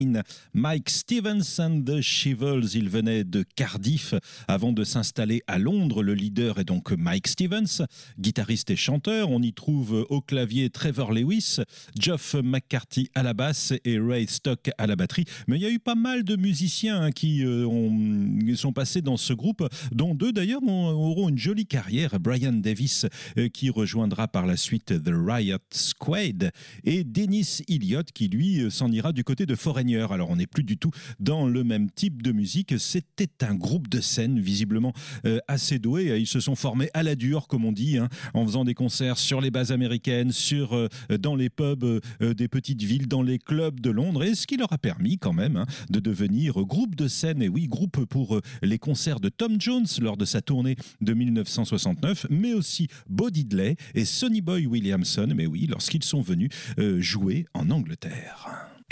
Mike Stevens and the Shivels, il venait de Cardiff avant de s'installer à Londres. Le leader est donc Mike Stevens, guitariste et chanteur. On y trouve au clavier Trevor Lewis, Geoff McCarthy à la basse et Ray Stock à la batterie. Mais il y a eu pas mal de musiciens qui sont passés dans ce groupe, dont deux d'ailleurs auront une jolie carrière. Brian Davis qui rejoindra par la suite The Riot Squad et Dennis Elliott qui lui s'en ira du côté de Foreigner. Alors on n'est plus du tout dans le même type de musique. C'était un groupe de scène visiblement assez doué. Ils se sont formés à la dure, comme on dit, en faisant des concerts sur les bases américaines, dans les pubs des petites villes, dans les clubs de Londres, et ce qui leur a permis quand même de devenir groupe de scène. Et oui, groupe pour les concerts de Tom Jones lors de sa tournée de 1969, mais aussi Bo Diddley et Sonny Boy Williamson, mais oui, lorsqu'ils sont venus jouer en Angleterre.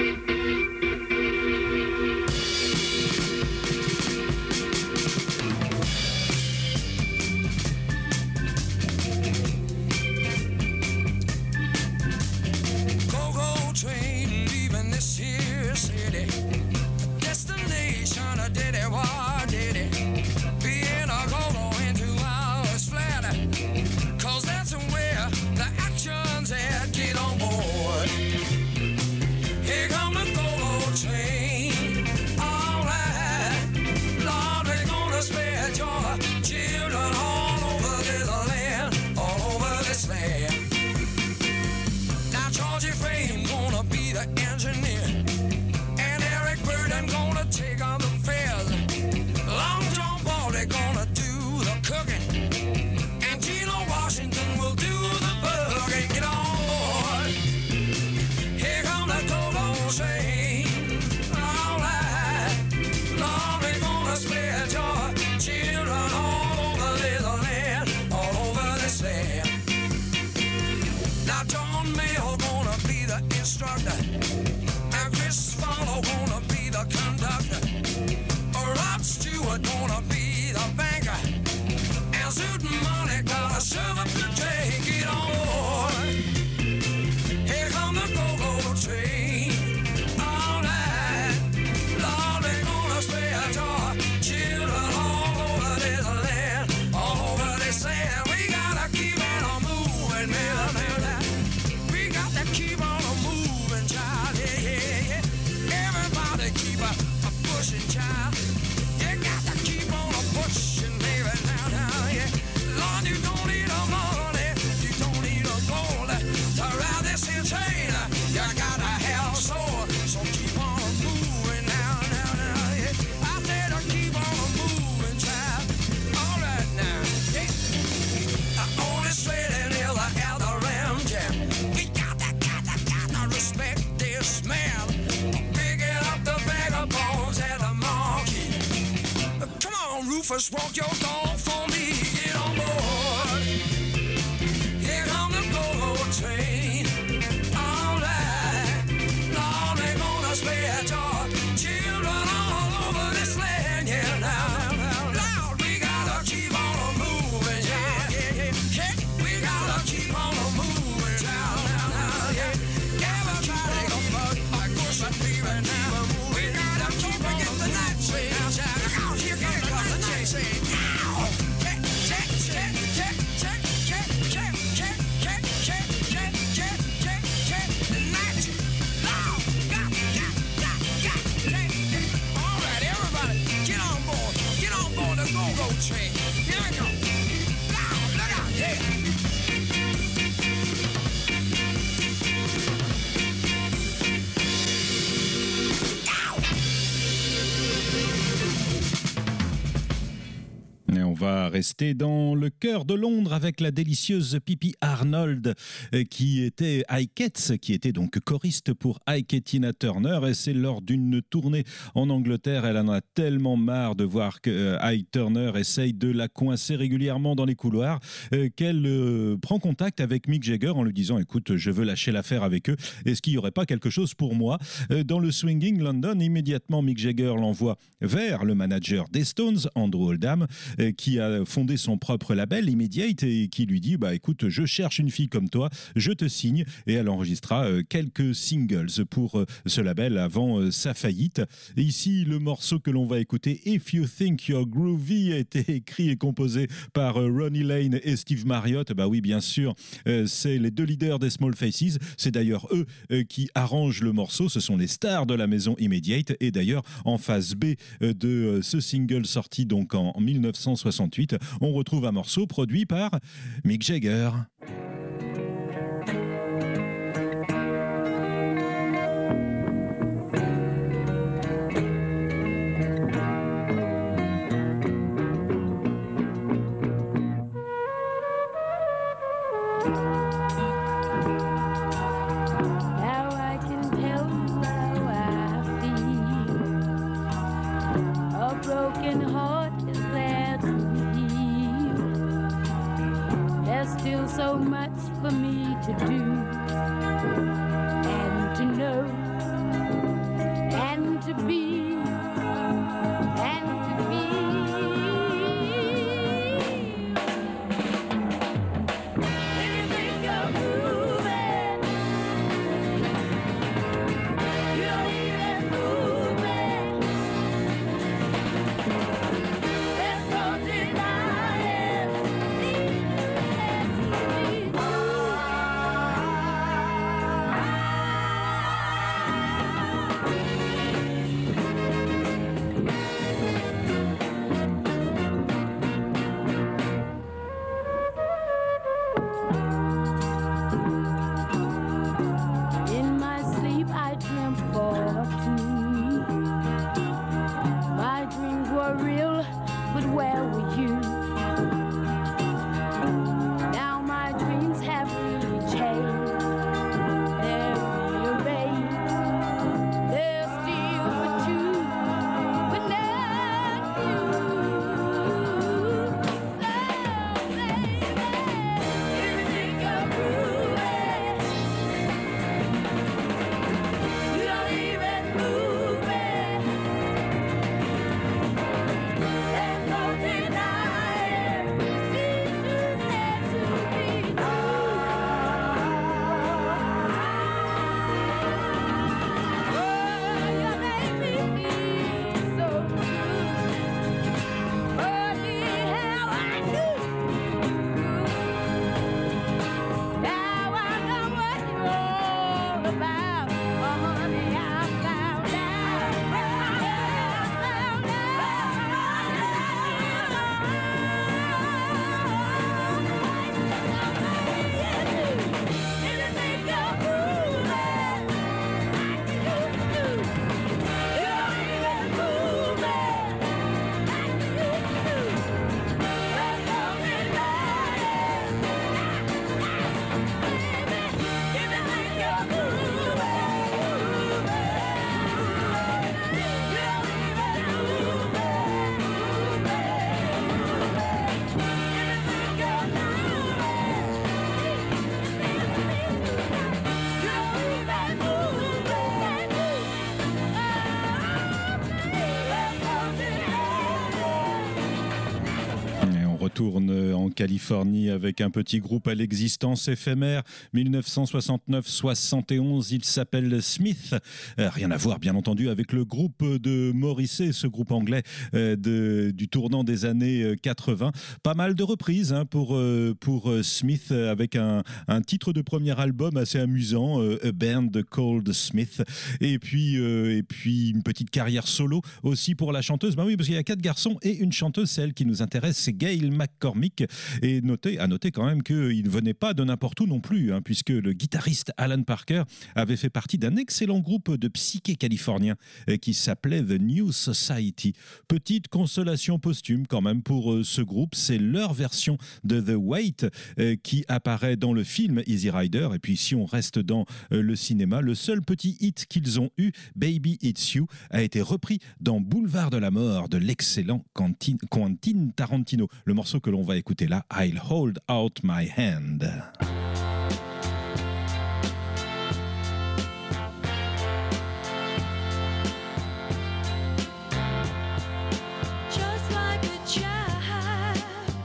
Rufus, walk your dog for me, get on board. Here come the go-go train. All right, Lord, they're gonna spare your children all over this land. Yeah, now, Lord, we gotta keep on moving. Yeah, we gotta keep on moving. Now, yeah. Everybody go, I push and leave now. We gotta keep on get the night train. Look out, here comes the night train. On va rester dans le cœur de Londres avec la délicieuse Pippi Arnold qui était Ike, qui était donc choriste pour Ike et Tina Turner, et c'est lors d'une tournée en Angleterre, elle en a tellement marre de voir que Ike Turner essaye de la coincer régulièrement dans les couloirs qu'elle prend contact avec Mick Jagger en lui disant écoute, je veux lâcher l'affaire avec eux, est-ce qu'il n'y aurait pas quelque chose pour moi dans le Swinging London? Immédiatement Mick Jagger l'envoie vers le manager des Stones, Andrew Oldham, qui a a fondé son propre label, Immediate, et qui lui dit écoute, je cherche une fille comme toi, je te signe. Et elle enregistra quelques singles pour ce label avant sa faillite. Et ici, le morceau que l'on va écouter, If You Think You're Groovy, a été écrit et composé par Ronnie Lane et Steve Marriott. Oui, bien sûr, c'est les deux leaders des Small Faces. C'est d'ailleurs eux qui arrangent le morceau. Ce sont les stars de la maison Immediate. Et d'ailleurs, en phase B de ce single sorti donc en 1968, on retrouve un morceau produit par Mick Jagger. So much for me to do and to know and to be and to be. If you think you're moving, you're even moving. There's no denying. Tourne en Californie avec un petit groupe à l'existence éphémère, 1969-71, il s'appelle Smith. Rien à voir bien entendu avec le groupe de Morrissey, ce groupe anglais du tournant des années 80. Pas mal de reprises pour Smith, avec un titre de premier album assez amusant, A Band Called Smith, et puis une petite carrière solo aussi pour la chanteuse. Oui, parce qu'il y a 4 garçons et une chanteuse, celle qui nous intéresse, c'est Gail McCormick. Et à noter quand même qu'il ne venait pas de n'importe où non plus, puisque le guitariste Alan Parker avait fait partie d'un excellent groupe de psyché californien qui s'appelait The New Society. Petite consolation posthume quand même pour ce groupe, c'est leur version de The Wait qui apparaît dans le film Easy Rider. Et puis si on reste dans le cinéma, le seul petit hit qu'ils ont eu, Baby It's You, a été repris dans Boulevard de la Mort de l'excellent Quentin Tarantino. Le morceau que l'on va écouter là, I'll Hold Out My Hand. Just like a child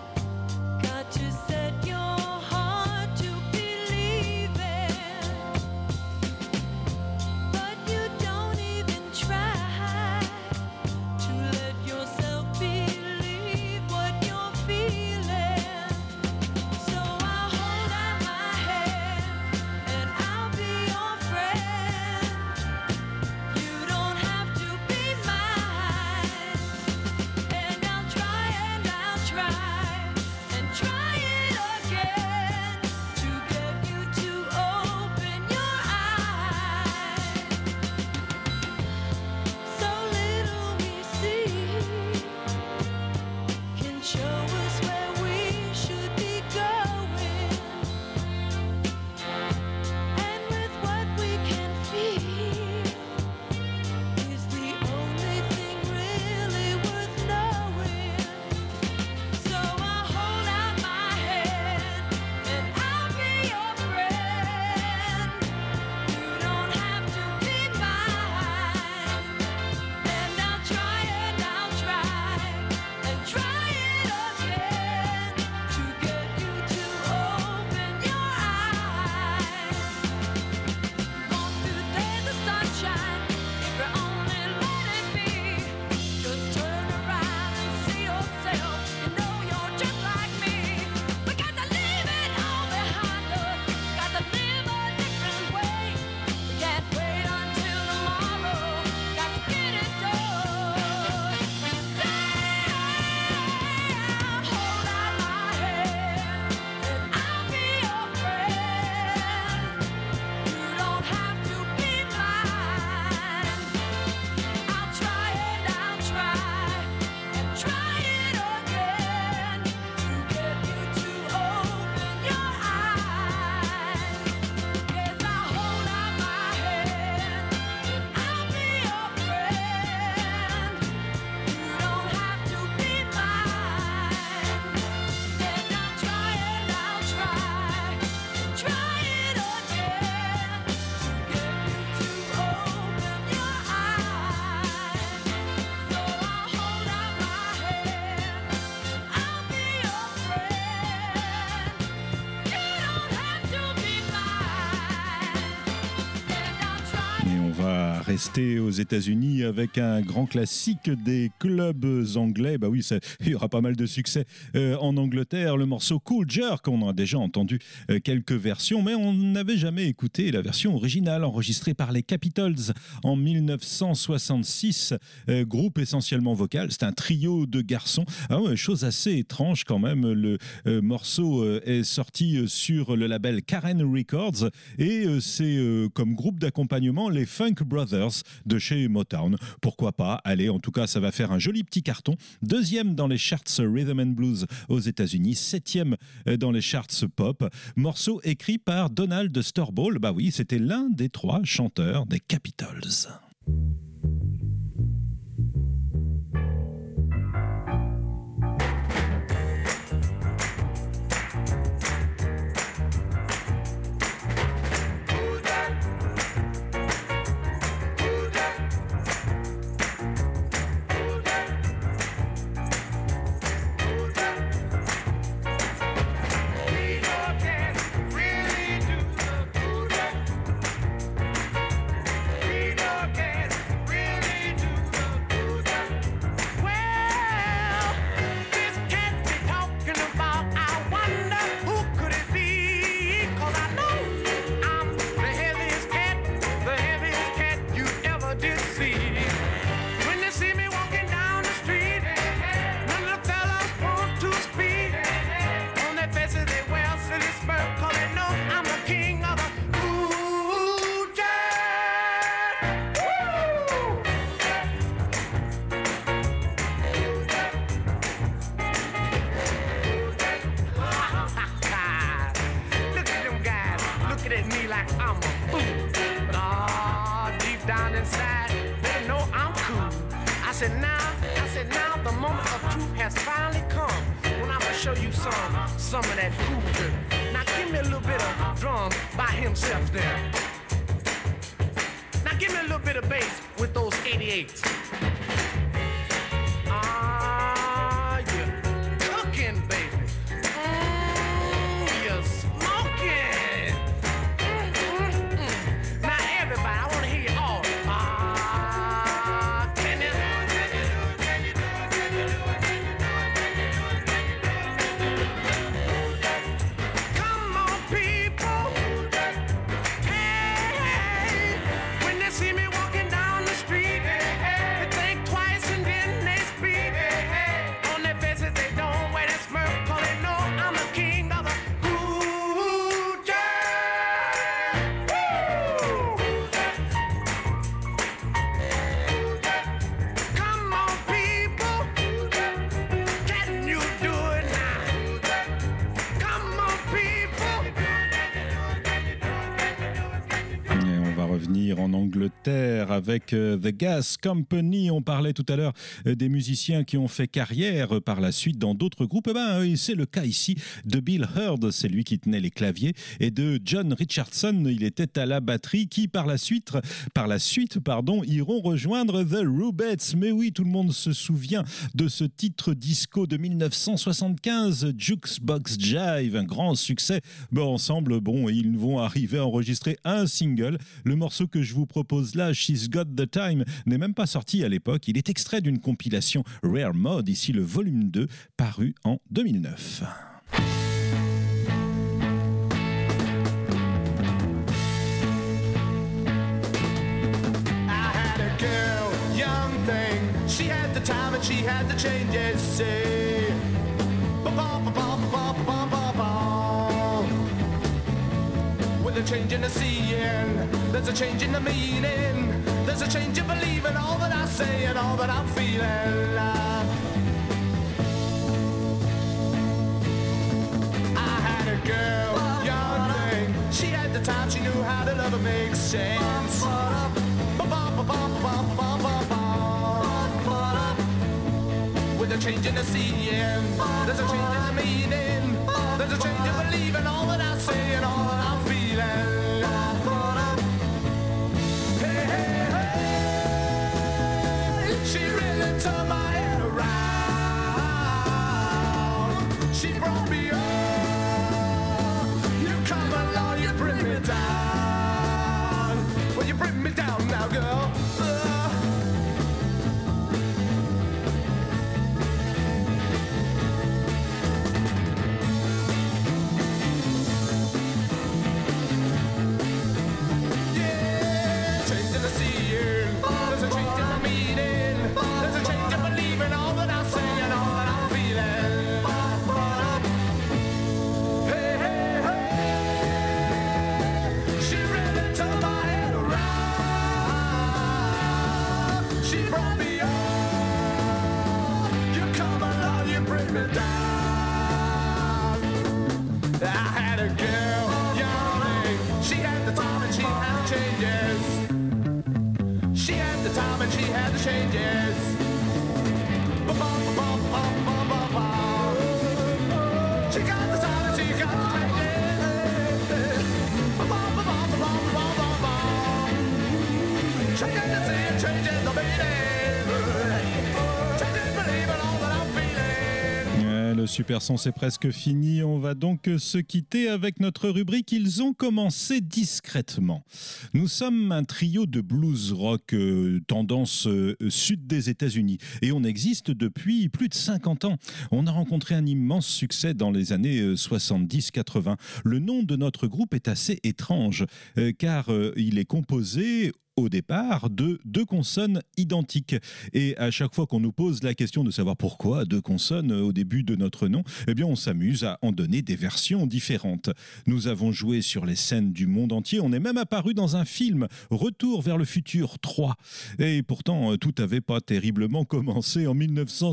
rester aux États-Unis avec un grand classique des clubs anglais. Bah oui, il y aura pas mal de succès en Angleterre. Le morceau Cool Jerk, on en a déjà entendu quelques versions, mais on n'avait jamais écouté la version originale enregistrée par les Capitals en 1966. Groupe essentiellement vocal, c'est un trio de garçons. Ah ouais, chose assez étrange quand même. Le morceau est sorti sur le label Karen Records et c'est comme groupe d'accompagnement les Funk Brothers de chez Motown. Pourquoi pas? Allez, en tout cas, ça va faire un joli petit carton. Deuxième dans les charts Rhythm and Blues aux États-Unis, septième dans les charts pop. Morceau écrit par Donald Sturball. Bah oui, c'était l'un des trois chanteurs des Capitals. Some of that cool dirt. Now give me a little bit of drum by himself there. Now give me a little bit of bass with those 88s. Ah, you're cooking, baby. You're smoking. Now everybody, I want to hear you all. Ah, can you? En Angleterre avec The Gas Company. On parlait tout à l'heure des musiciens qui ont fait carrière par la suite dans d'autres groupes. C'est le cas ici de Bill Hurd, c'est lui qui tenait les claviers, et de John Richardson, il était à la batterie, qui par la suite, iront rejoindre The Rubettes. Mais oui, tout le monde se souvient de ce titre disco de 1975, Jukebox Jive, un grand succès. Ensemble, ils vont arriver à enregistrer un single. Le morceau que je vous propose là, She's Got the Time, n'est même pas sorti à l'époque. Il est extrait d'une compilation Rare Mode, ici le volume 2, paru en 2009. She had the time and she had the changes, say. With a change in the seeing, there's a change in the meaning, there's a change in believing all that I say and all that I'm feeling. I had a girl, young thing, she had the time, she knew how to love and make sense. With a change in the seeing, there's a change in the meaning, there's a change in believing all that I say and all that I'm feeling. Hey, hey, hey, she really turned my head around. She brought me up. You come along, you bring me down. Well, you bring me down now, girl. and she had the changes. She got the time and she got the changes. She got to see it changes the meaning. Changes believing all that I'm feeling. Le super son, c'est presque fini. On va donc se quitter avec notre rubrique. Ils ont commencé discrètement. Nous sommes un trio de blues rock tendance sud des États-Unis et on existe depuis plus de 50 ans. On a rencontré un immense succès dans les années 70-80. Le nom de notre groupe est assez étrange car il est composé au départ de deux consonnes identiques. Et à chaque fois qu'on nous pose la question de savoir pourquoi deux consonnes au début de notre nom, eh bien on s'amuse à en donner des versions différentes. Nous avons joué sur les scènes du monde entier, on est même apparu dans un film, Retour vers le futur 3. Et pourtant, tout n'avait pas terriblement commencé en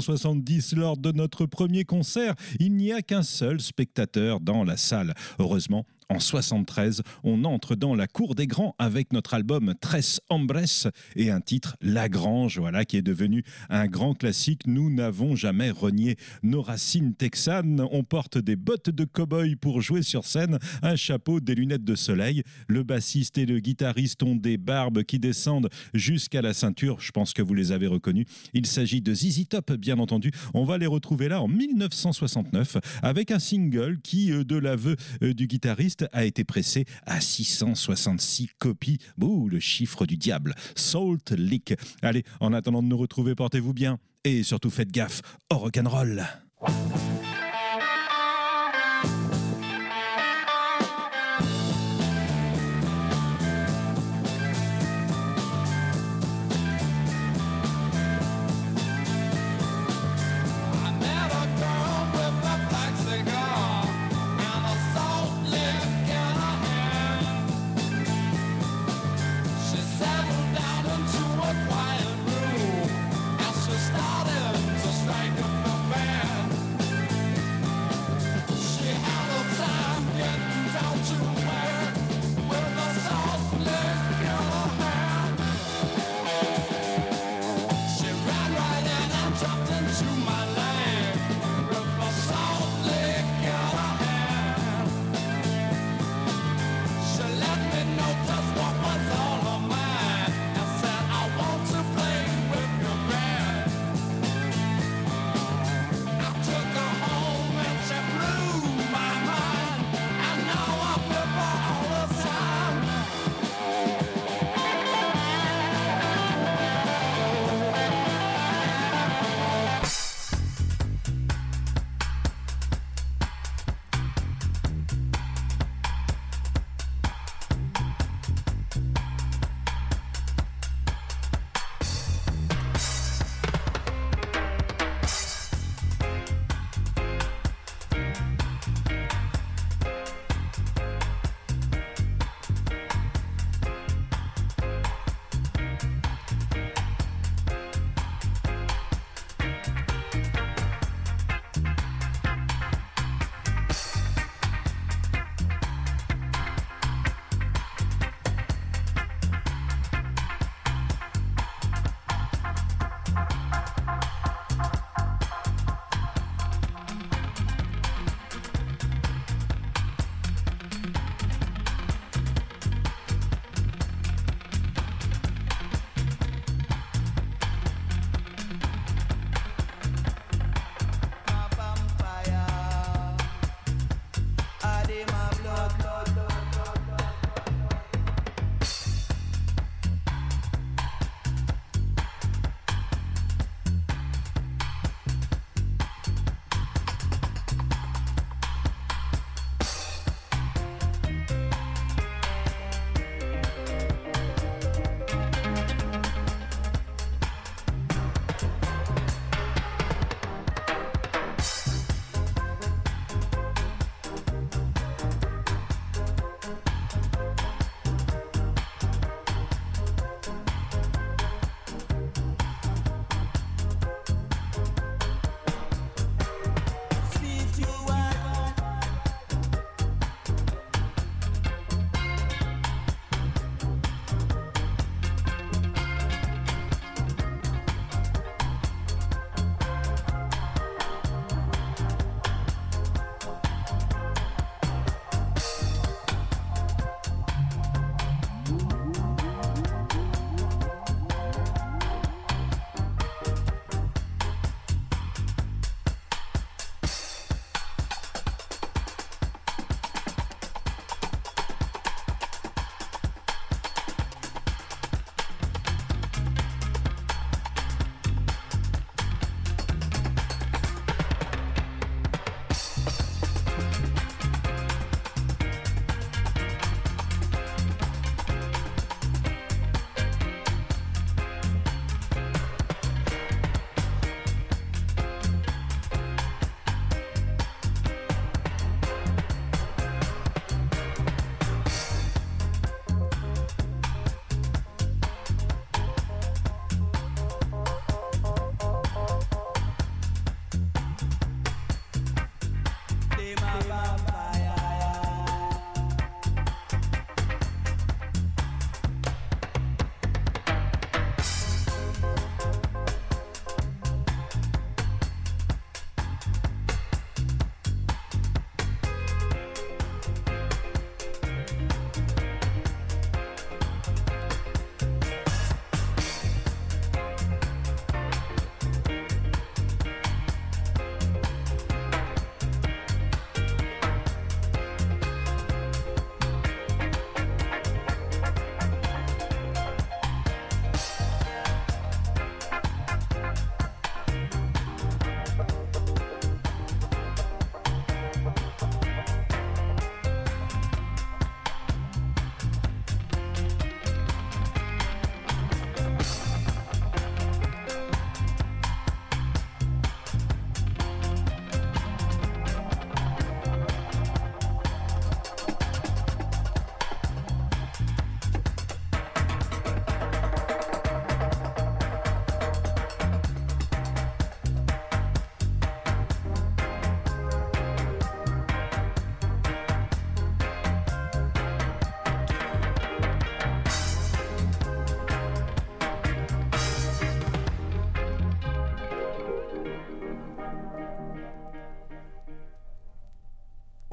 1970 lors de notre premier concert. Il n'y a qu'un seul spectateur dans la salle. Heureusement, en 73, on entre dans la cour des grands avec notre album Tres Hombres et un titre La Grange, voilà, qui est devenu un grand classique. Nous n'avons jamais renié nos racines texanes. On porte des bottes de cow-boy pour jouer sur scène, un chapeau, des lunettes de soleil. Le bassiste et le guitariste ont des barbes qui descendent jusqu'à la ceinture. Je pense que vous les avez reconnus. Il s'agit de ZZ Top, bien entendu. On va les retrouver là en 1969 avec un single qui, de l'aveu du guitariste, a été pressé à 666 copies. Bouh, le chiffre du diable. Salt Lick. Allez, en attendant de nous retrouver, portez-vous bien et surtout faites gaffe au rock'n'roll. Started to strike up the band.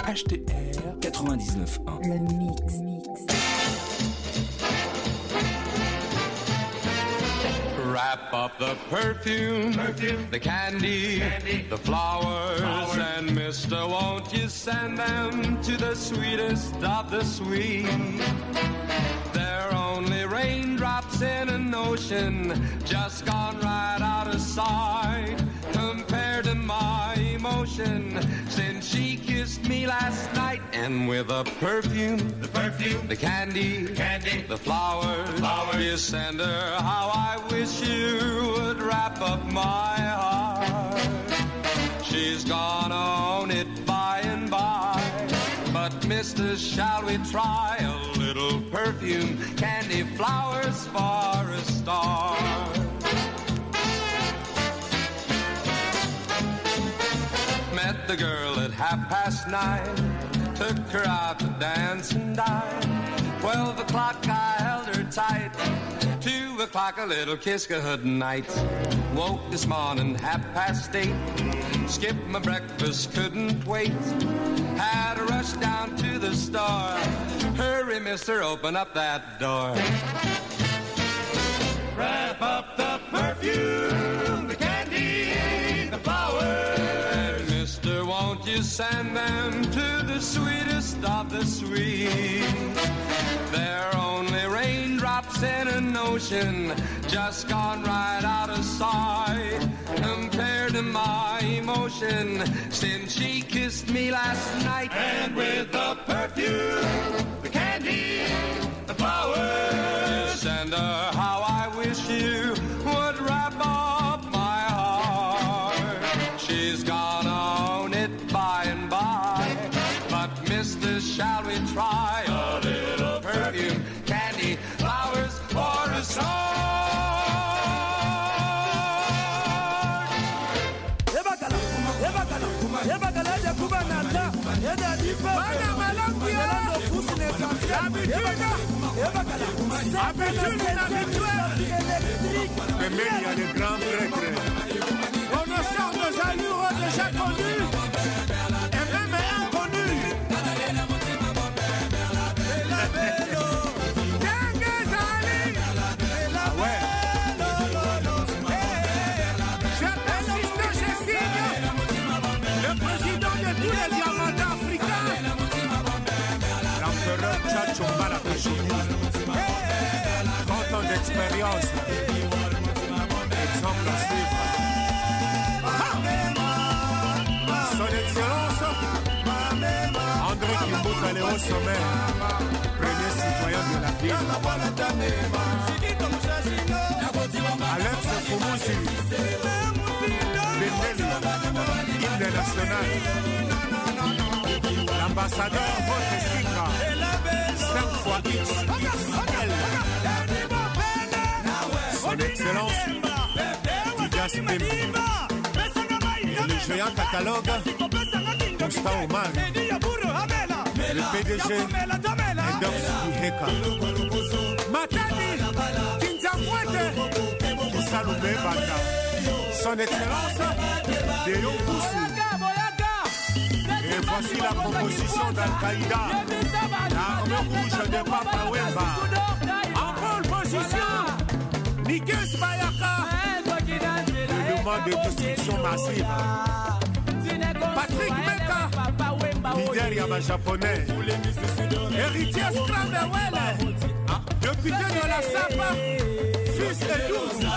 HTR 99.1. Le mix. Wrap up the perfume, the candy, the flowers, and mister, won't you send them to the sweetest of the sweet? They're only raindrops in an ocean, just gone right out of sight. Compared to my emotion, since she kissed me last night. And with the perfume, the candy, the flowers, you send her how I wish you would wrap up my heart. She's gonna own it by and by. But mister, shall we try a little perfume, candy, flowers for a start? Met the girl at 9:30, took her out to dance and dine. 12 o'clock I held her tight, 2 o'clock a little kiss good night. Woke this morning 8:30, skipped my breakfast, couldn't wait. Had to rush down to the store, hurry mister, open up that door. Wrap up the perfume, the candy, the flowers. Mister, won't you send them to the sweetest of the sweet? They're only raindrops in an ocean, just gone right out of sight. Compared to my emotion, since she kissed me last night. And with the perfume, the candy, the flowers, send her how I wish you would wrap up my heart. She's gonna own it by and by. But mister, shall we try a little perfume, candy, flowers for a start? On en sort nos allures déjà connus et même inconnus. Je persiste, je signe. Le président de tous les diamants africains, l'empereur Tchatcho Malakashuni. 30 ans d'expérience, exemple à suivre. Son Excellence André Kimbuta Léo Sommet, premier citoyen de la ville. Alex Foumouzi, Bendeli, hymne national. L'ambassadeur Vote Singa, 5 fois X, XL. Son Excellence Didias Pembe. Et le géant catalogue Constant Omar, le PDG Edox Biheka. Matani Kinzamwete Kisaloube Banda. Son Excellence Deyo Boussi. Et voici la proposition d'Al-Qaïda, l'armée rouge de Papa Wemba. En pole position, Nikes Bayaka, le mouvement de destruction massive. Patrick Meka, leader Yama japonais. Héritier Scramblewell, député de la SAPA, fils de 12.